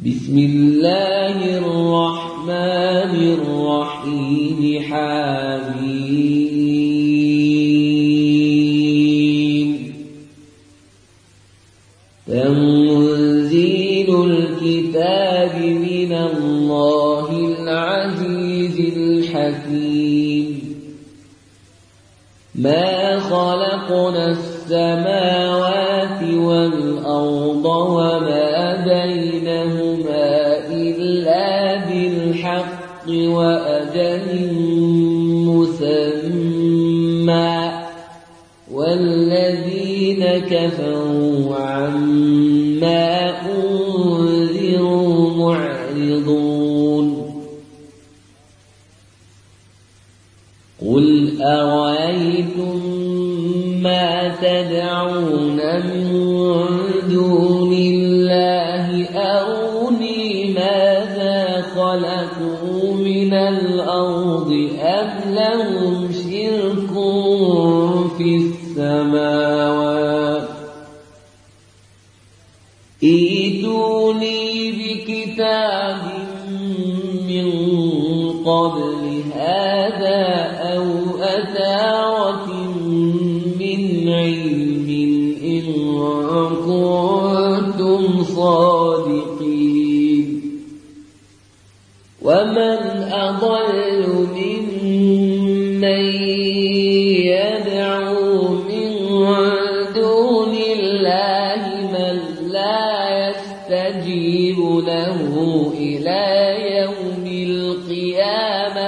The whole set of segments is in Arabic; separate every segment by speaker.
Speaker 1: بسم الله الرحمن الرحيم حميم تنزيل الكتاب من الله العزيز الحكيم ما خلقنا السماوات والأرض وما بينهما إلا بالحق وأجل مسمى والذين كفروا عما أنذروا معرضون قل أرأيتم ما تدعون من دون الله أروني ماذا خلقوا من الأرض أم لهم شرك في السماوات ائتوني بكتاب من قبل هذا أو أثارة من علم إن كنتم صادقين ومن أضل ممن يدعو من دون الله من لا يستجيب له إلى يوم القيامة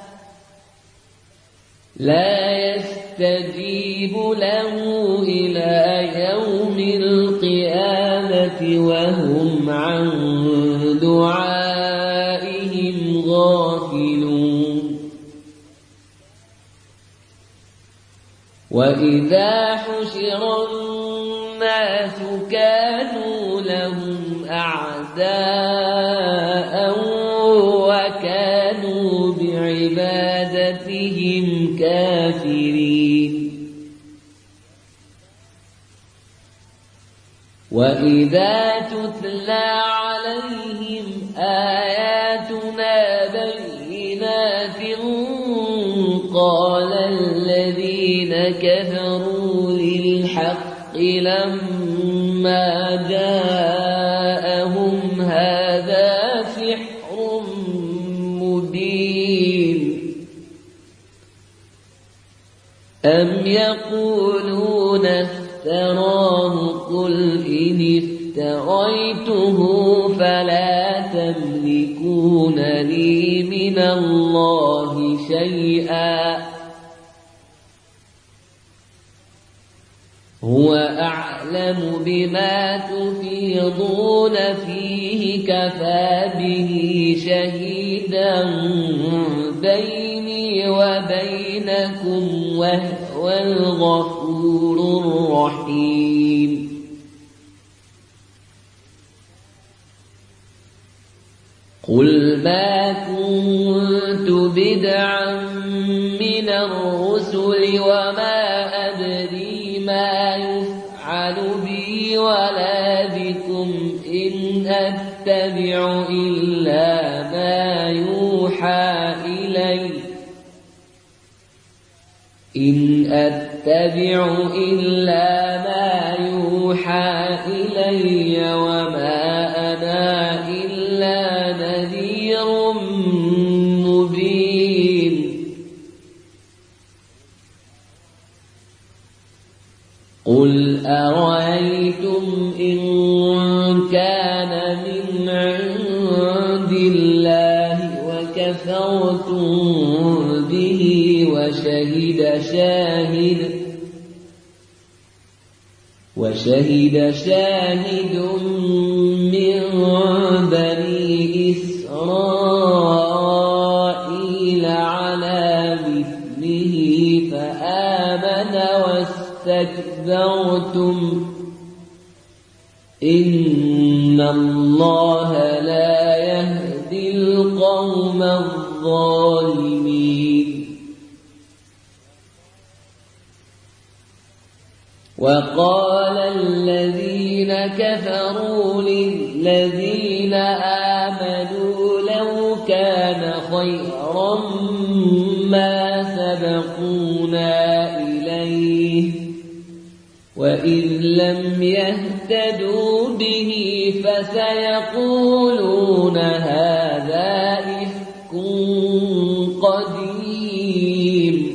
Speaker 1: وهم عن دعائهم غافلون وإذا حشر الناس كانوا لهم أعداء وكانوا بعبادتهم كافرين وإذا تتلى عليهم آياتنا بينات قال الذين كفروا للحق لما جاءهم هذا سحر مبين أم يقولون افتراه قل إن افتريته فلا تملكون لي من الله شيئا هو أعلم بما تفيضون فيه كفى به شهيدا بيني وبينكم وهو الغفور الرحيم قل ما كنت بدعا من الرسل وما أدري ما يفعل بي ولا بكم إن أتبع إلا ما يوحى إلي وما أنا إلا نذير مبين قل أرأيتم إن كان من عند الله وكفرتم به وشهد شاهد من بني إسرائيل على مثله فآمن واستكبرتم إن الله لا يهدي القوم الظالمين وقال الذين كفروا للذين آمنوا لو كان خيرا ما سبقونا إليه وإذ لم يهتدوا به فسيقولون هذا إفك قديم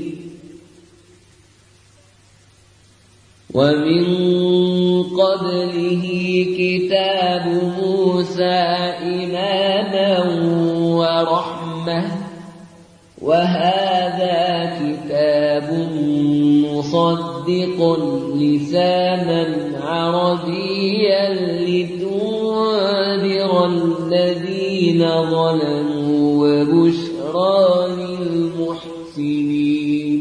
Speaker 1: ومن قبله كتاب موسى إماما ورحمة وهذا كتاب مصدق لسانا عربيا لتنذر الذين ظلموا وبشرى للمحسنين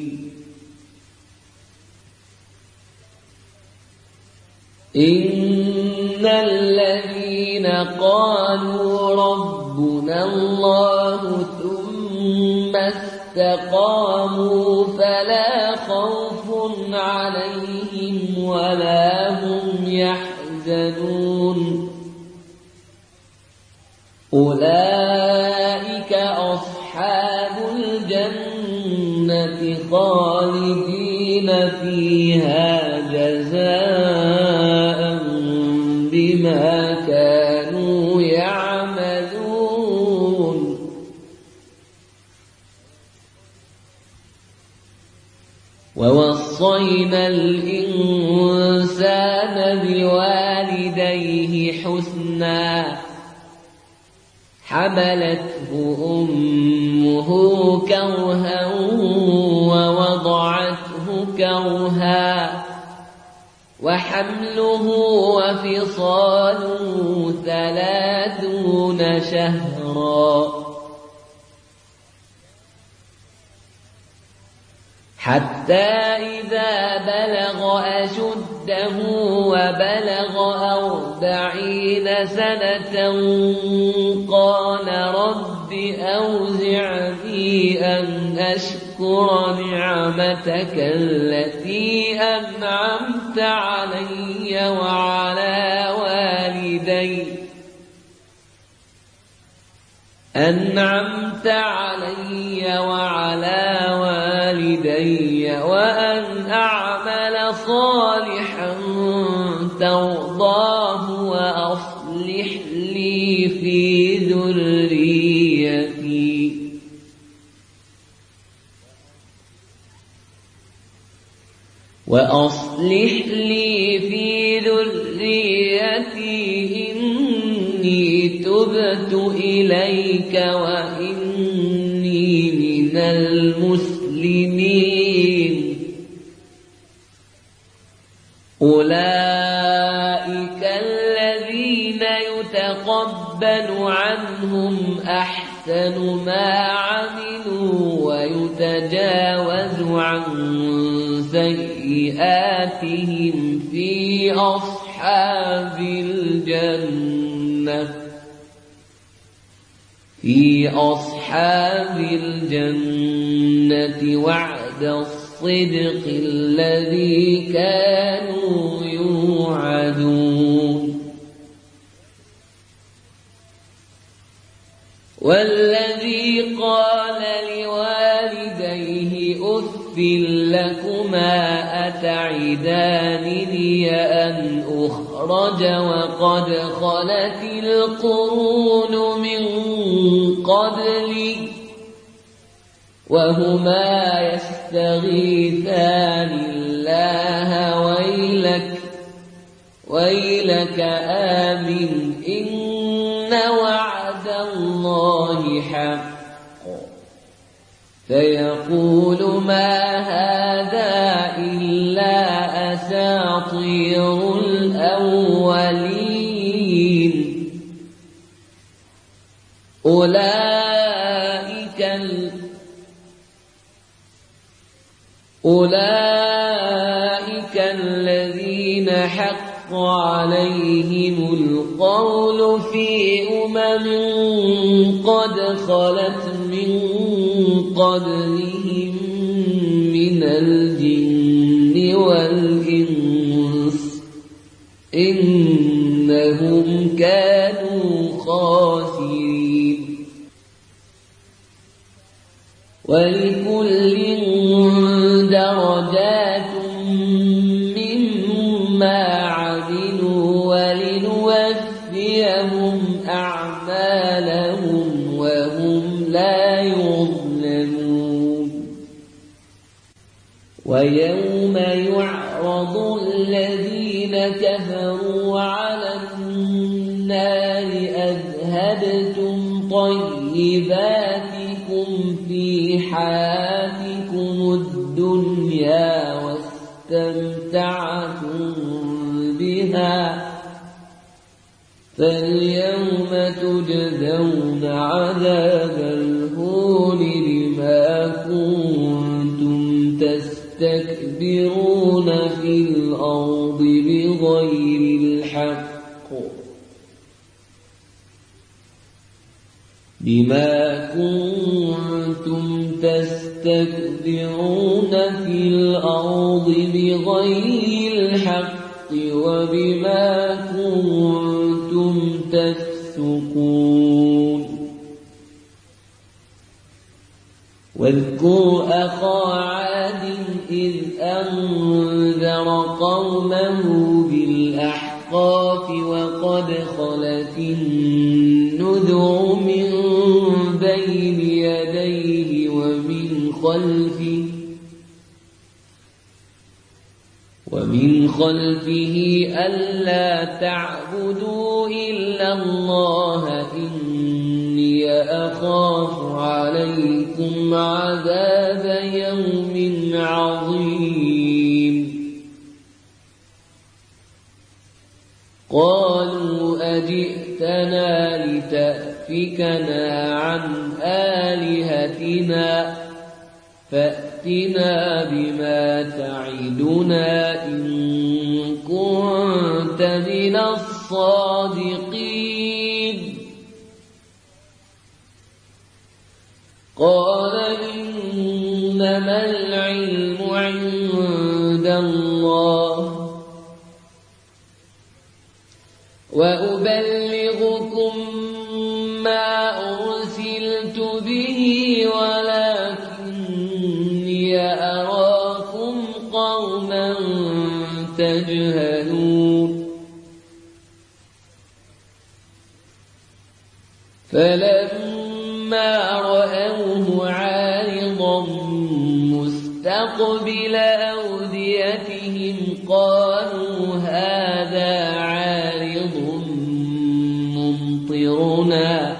Speaker 1: إن الذين قالوا ربنا الله ثم استقاموا فلا خوف عليهم ولا هم يحزنون أولئك أصحاب الجنة خالدين فيها جزاء بما كانوا يعملون ووصينا الإنسان بوالديه حسنا حملته أمه كرها ووضعته كرها وحمله وفصاله 30 شهرا حتى إذا بلغ أشده وبلغ 40 سنة قال رب أوزعني أن أشكر نعمتك التي أنعمت علي وعلى والدي وأن أعمل صالحا ترضاه وأصلح لي في ذريتي إني تبت إليك وإني من المسلمين أولئك الذين يتقبل عنهم أحسن ما عملوا ويتجاوز عن سيئاتهم في أصحاب الجنة وعد الصدق الذي كانوا يوعدون والذي قال لوالديه أف لكما أتعدانني أن أخرج وقد خلت القرون من قبلي وهما يستغيثان الله ويلك آمن إن وعد الله حق فيقول ما هذا إلا أساطير الأولين أولئك الذين حق عليهم القول في قد خلت من قبلهم من الجن والإنس إنهم كانوا خاسرين الخاسرين ولكل درجات مما عملوا ولنوفيهم أعمالهم وهم لا يظلمون ويوم يعرض الذين كفروا على النار أذهبتم طيباتكم في حياتكم الدنيا واستمتعتم بها فاليوم تجزون عذاب الهون بما كنتم تستكبرون في الأرض بغير الحق وبما كنتم تفسقون واذكر أخا عاد إذ أنذر قومه بالأحقاف وقد خلت النذر من بين يديه ومن خلفه ألا تعبدوا إلا الله إني أخاف عليكم عذاب يوم عظيم قالوا أجئتنا لتأفكنا عن آلهتنا فأتنا بما تعدنا إن كنت من الصادقين قال إنما العلم عند الله وأبلغكم ما أرسلت به ولكني أراكم قوما تجهلون فلما رأوه عارضا مستقبل أوديتهم قالوا هذا عارض ممطرنا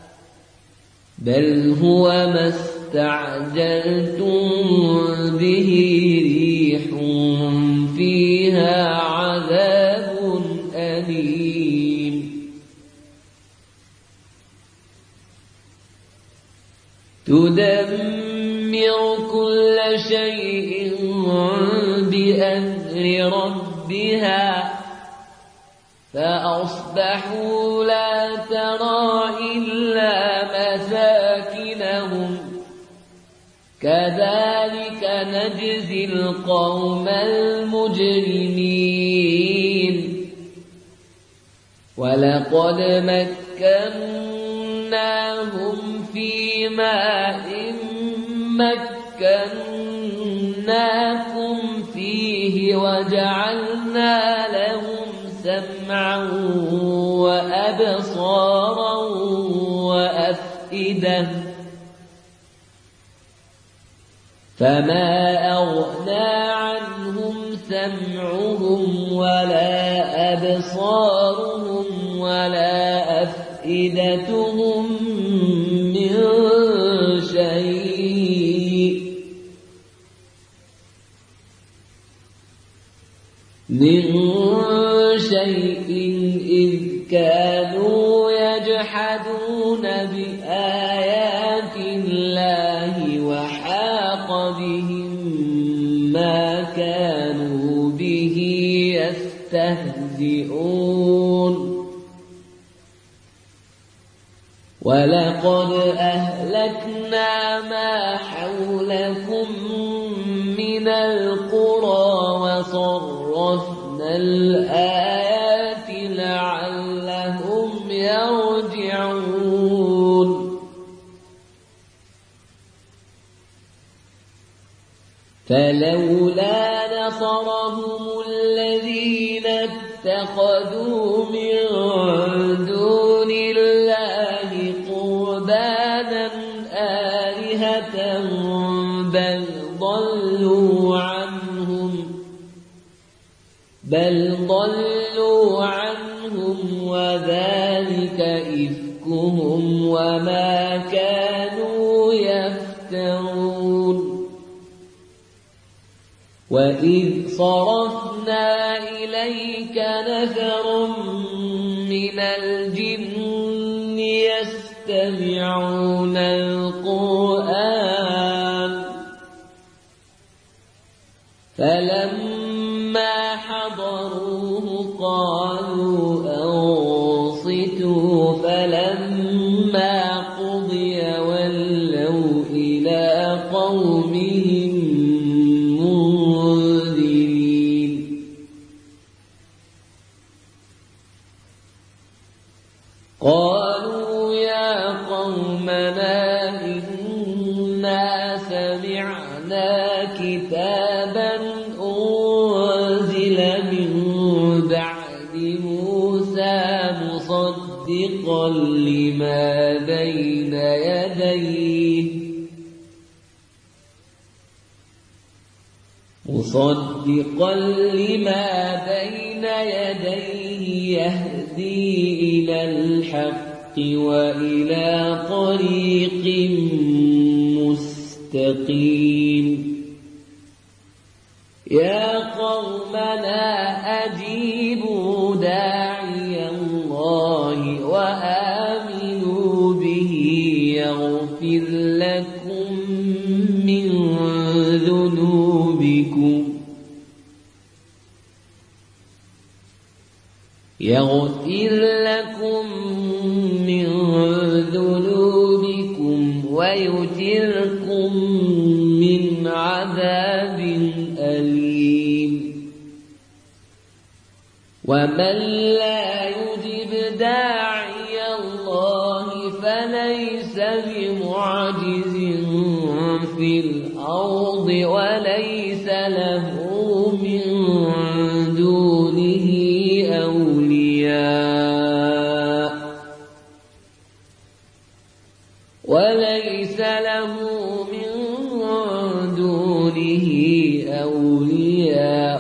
Speaker 1: بل هو ما استعجلتم به ريح فيها عذاب أليم تدمر كل شيء بأمر ربها فأصبحوا لا ترى إلا مساكنهم كذلك نجزي القوم المجرمين ولقد مكناهم في ماء مكناكم فيه وجعلنا لهم سمعا وأبصارا وأفئدة فما أغنى عنهم سمعهم ولا أبصارهم ولا أفئدتهم من شيء إذ كانوا يجحدون بآيات الله وحاق بهم ما كانوا به يستهزئون ولقد أهلكنا ما حولكم من القرى وصرفنا الآيات لعلهم يرجعون فلولا نصرهم الذين اتخذوا من دون الله قربانا آلهة بل ضلوا عنهم وذلك إفكهم وما كانوا يفترون وإذ صرفنا إليك نفرا من الجن يستمعون القرآن فلما حضروه قالوا أنصتوا فلما قضي ولوا إلى قومهم منذرين قالوا يا قومنا إنا سمعنا كتابا أنزل من بعد موسى مصدقا لما بين يديه يهدي إلى الحق وإلى طريق مستقيم يا قومنا أجيبوا داعي الله وآمنوا به يغفر لكم من ذنوبكم ويجركم من عذاب أليم ومن لا يجب داعي الله فليس بمعجز في الأرض وليس له من دونه أولياء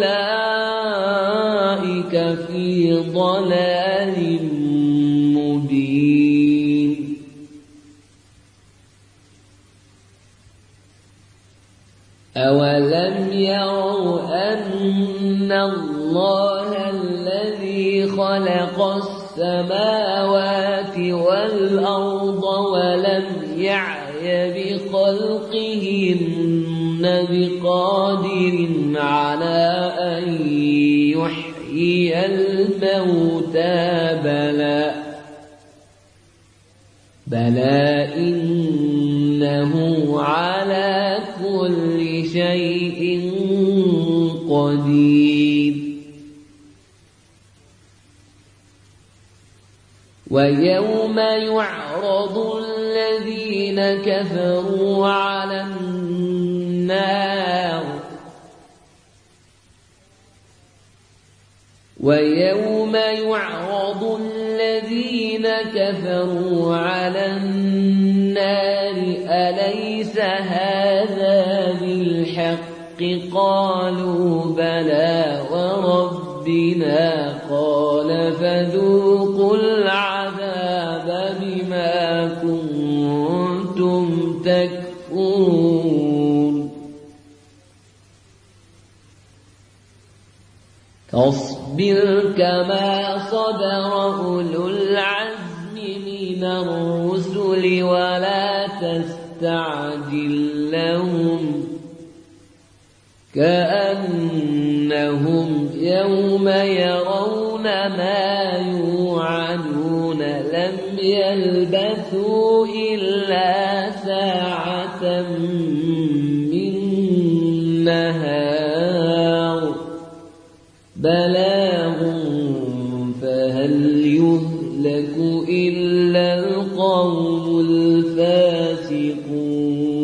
Speaker 1: أولئك في ضلال مبين أولم يروا أن الله الذي خلق السماوات والأرض ولم يعي بخلقهن بقادر على أن يحيي الموتى بلى إنه على كل شيء قدير ويوم يعرض الذين كفروا على النار أليس هذا بالحق قالوا بلى وربنا قال فذوقوا العذاب بما كنتم تكفرون فاصبر كما صبر أولو العزم من الرسل ولا تستعجل لهم كأنهم يوم يرون ما يوعدون لم يلبثوا إلا ساعة من نهار بلاغ فهل يهلك إلا القوم الفاسقون